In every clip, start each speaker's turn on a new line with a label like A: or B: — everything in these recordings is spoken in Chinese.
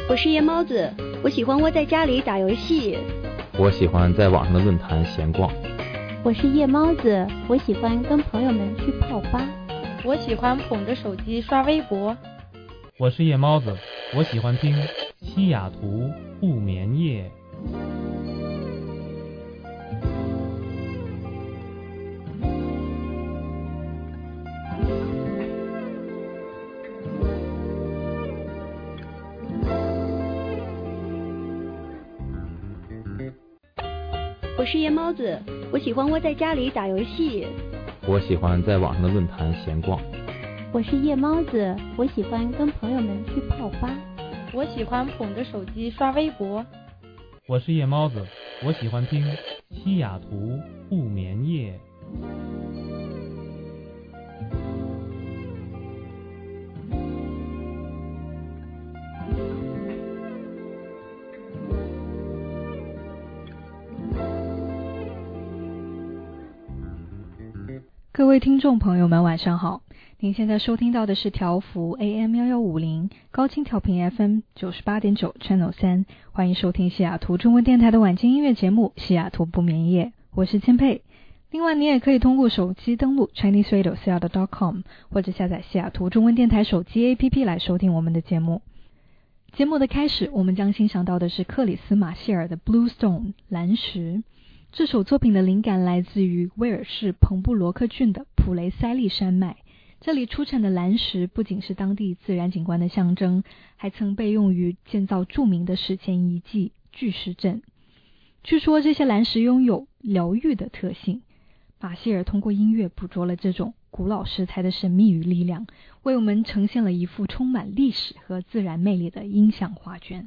A: 我是夜猫子，我喜欢窝在家里打游戏。
B: 我喜欢在网上的论坛闲逛。
C: 我是夜猫子，我喜欢跟朋友们去泡吧。
D: 我喜欢捧着手机刷微博。
E: 我是夜猫子，我喜欢听西雅图不眠夜。
A: 我是夜猫子，我喜欢窝在家里打游戏。
B: 我喜欢在网上的论坛闲逛。
C: 我是夜猫子，我喜欢跟朋友们去泡吧。
D: 我喜欢捧着手机刷微博。
E: 我是夜猫子，我喜欢听西雅图不眠夜。
F: 各位听众朋友们晚上好，您现在收听到的是调幅 AM1150 高清调频 FM 98.9 Channel 3，欢迎收听西雅图中文电台的晚间音乐节目西雅图不眠夜，我是千佩。另外你也可以通过手机登录 ChineseRadio.com 或者下载西雅图中文电台手机 APP 来收听我们的节目。节目的开始我们将欣赏到的是克里斯马歇尔的 Bluestone 蓝石。这首作品的灵感来自于威尔士彭布罗克郡的普雷塞利山脉，这里出产的蓝石不仅是当地自然景观的象征，还曾被用于建造著名的史前遗迹巨石阵。据说这些蓝石拥有疗愈的特性，马歇尔通过音乐捕捉了这种古老石材的神秘与力量，为我们呈现了一幅充满历史和自然魅力的音响画卷。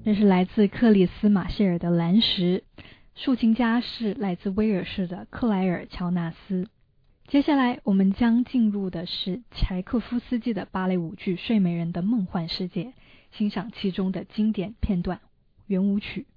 F: 这是来自克里斯马歇尔的蓝石，竖琴家是来自威尔士的克莱尔乔纳斯。接下来我们将进入的是柴可夫斯基的芭蕾舞剧《睡美人的梦幻世界》，欣赏其中的经典片段圆舞曲。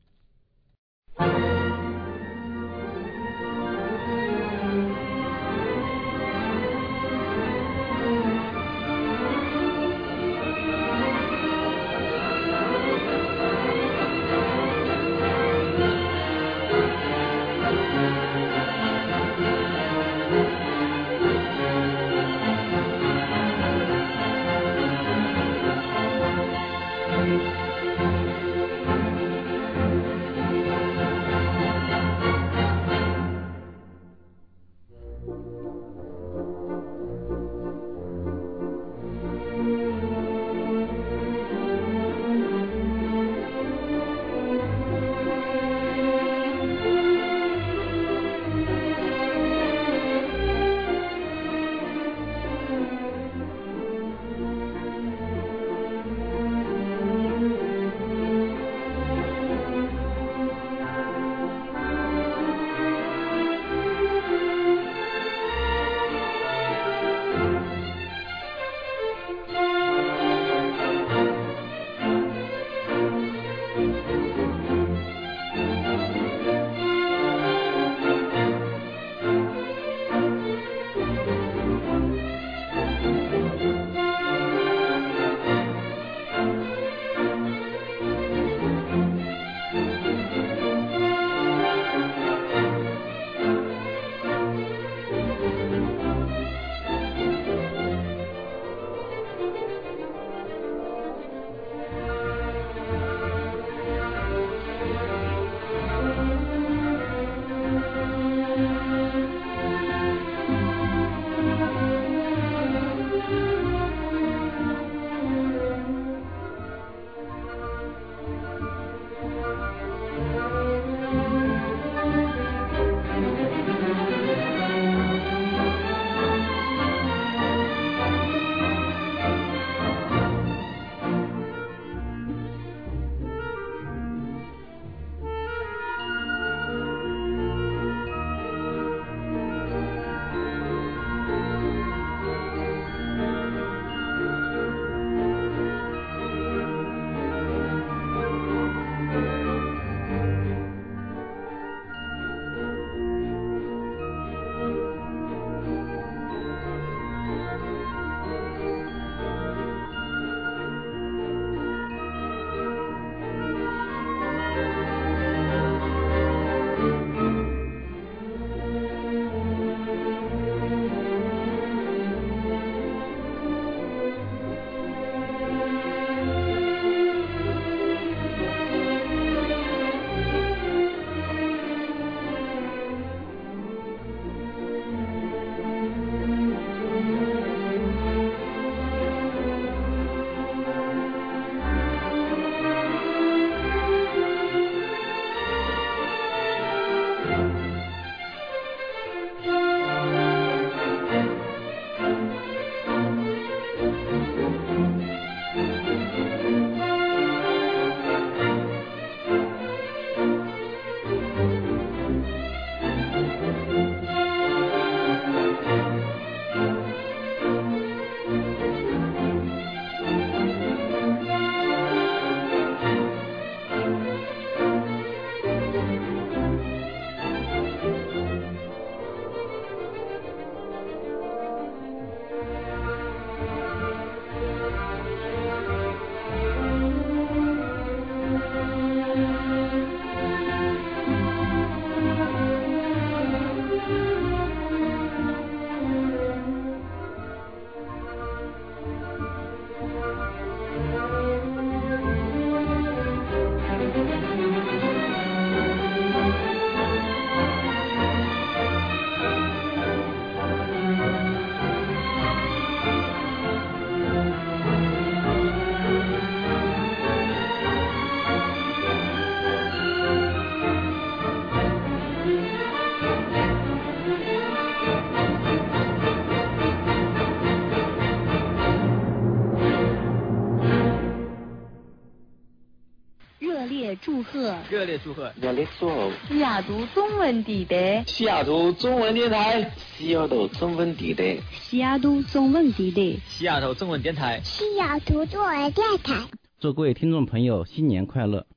A: 烈祝贺！
G: 热烈祝贺！
H: 热烈祝贺！
D: 西雅图中文电台，
H: 西雅图中文电台，西雅图中文电台，
A: 西雅图中文电台，
G: 西雅图中文电台，
I: 西雅图中文电台。
J: 祝各位听众朋友新年快乐！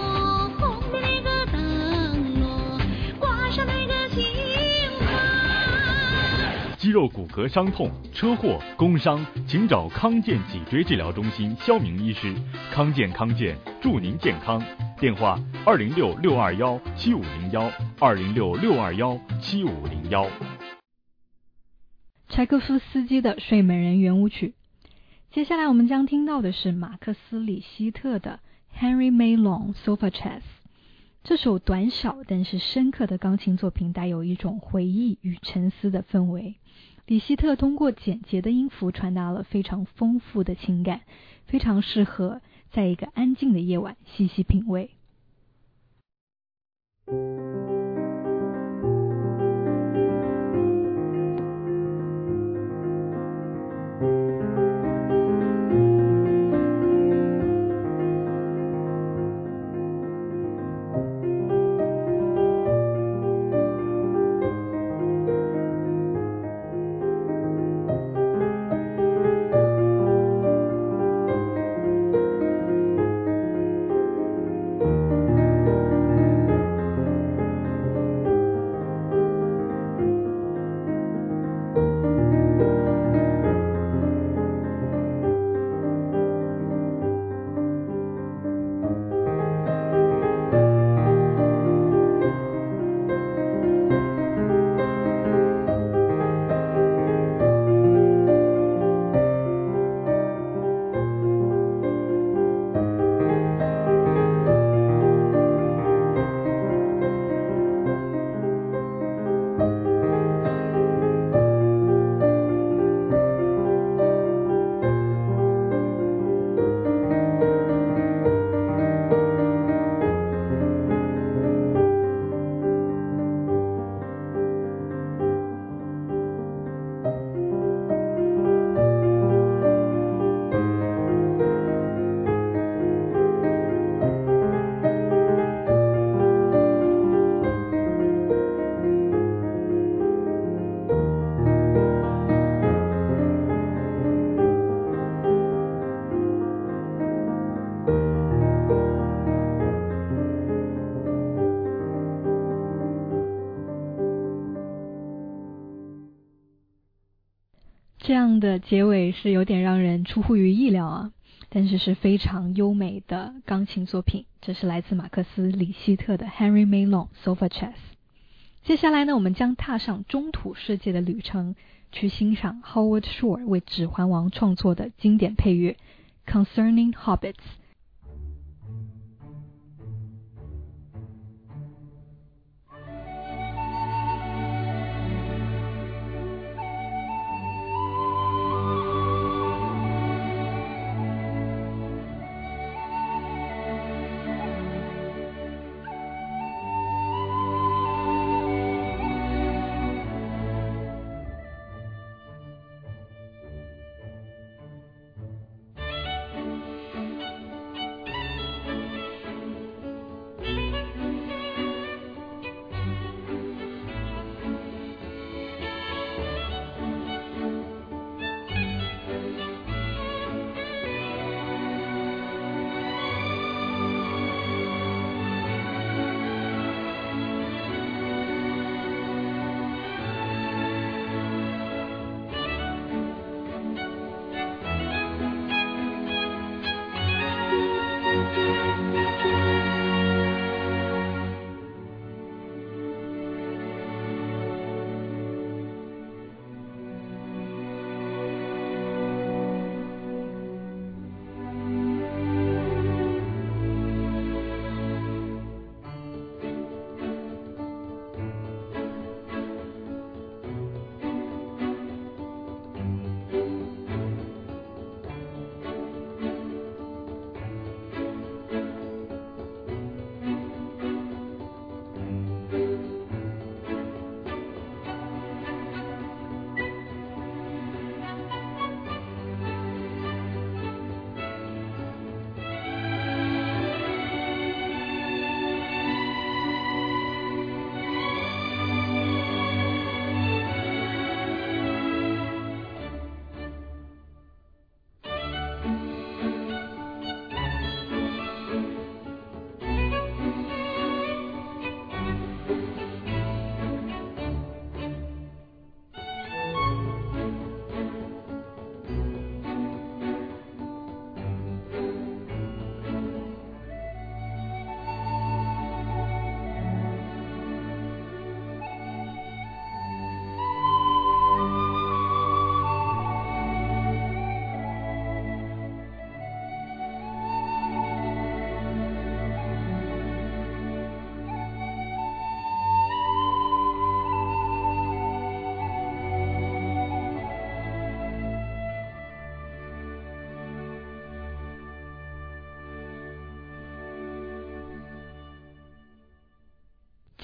K: 肌肉骨骼伤痛、车祸、工伤，请找康健脊椎治疗中心肖明医师。康健祝您健康。电话206-621-7501，206-621-7501。
F: 柴可夫斯基的《睡美人圆舞曲》。接下来我们将听到的是马克思·里希特的 Henry Maylon Sofa Chess。这首短小但是深刻的钢琴作品带有一种回忆与沉思的氛围。里希特通过简洁的音符传达了非常丰富的情感，非常适合在一个安静的夜晚细细品味。这样的结尾是有点让人出乎于意料啊，但是是非常优美的钢琴作品。这是来自马克思·里希特的 Henry Maylon Sofa Chess。 接下来呢，我们将踏上中土世界的旅程，去欣赏 Howard Shore 为《指环王》创作的经典配乐 Concerning Hobbits。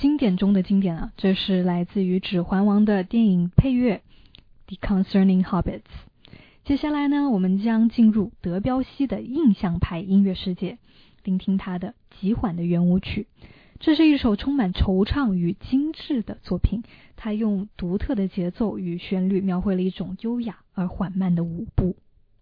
F: 经典中的经典啊，这是来自于《指环王》的电影配乐 The Concerning Hobbits。 接下来呢，我们将进入德彪西的印象派音乐世界，聆听他的极缓的圆舞曲。这是一首充满惆怅与精致的作品，他用独特的节奏与旋律描绘了一种优雅而缓慢的舞步。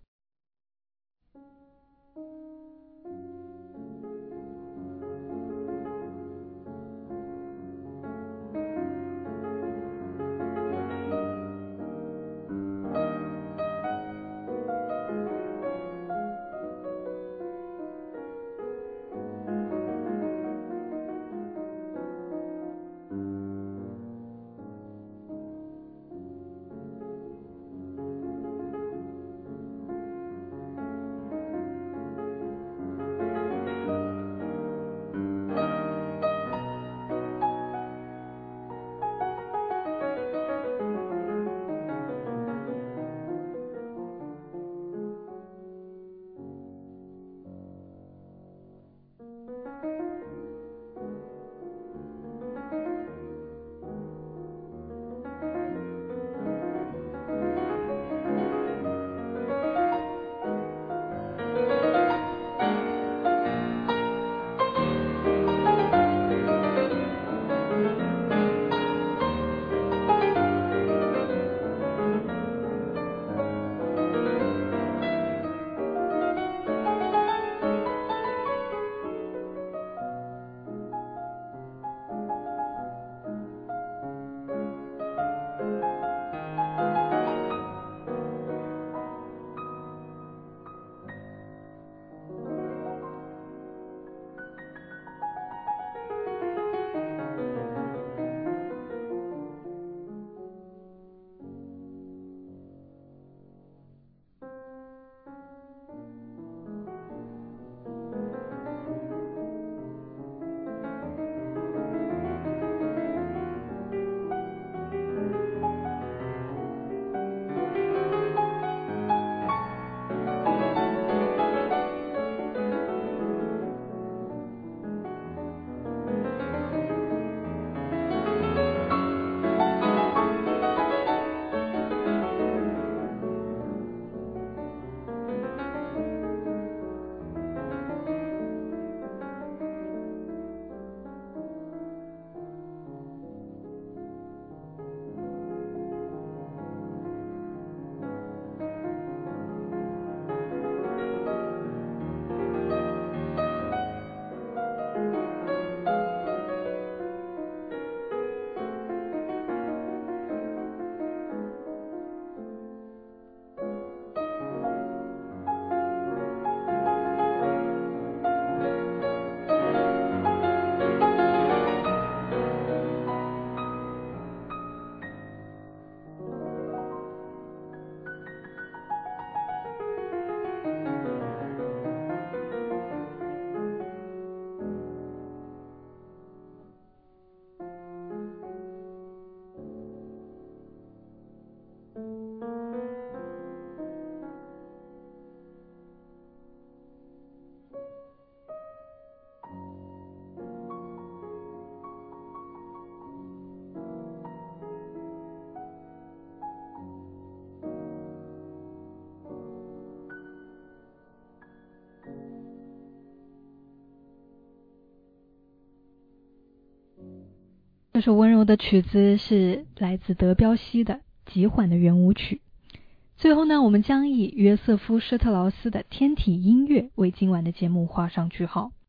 F: 这首温柔的曲子是来自德彪西的极缓的圆舞曲。最后呢，我们将以约瑟夫·施特劳斯的天体音乐为今晚的节目画上句号。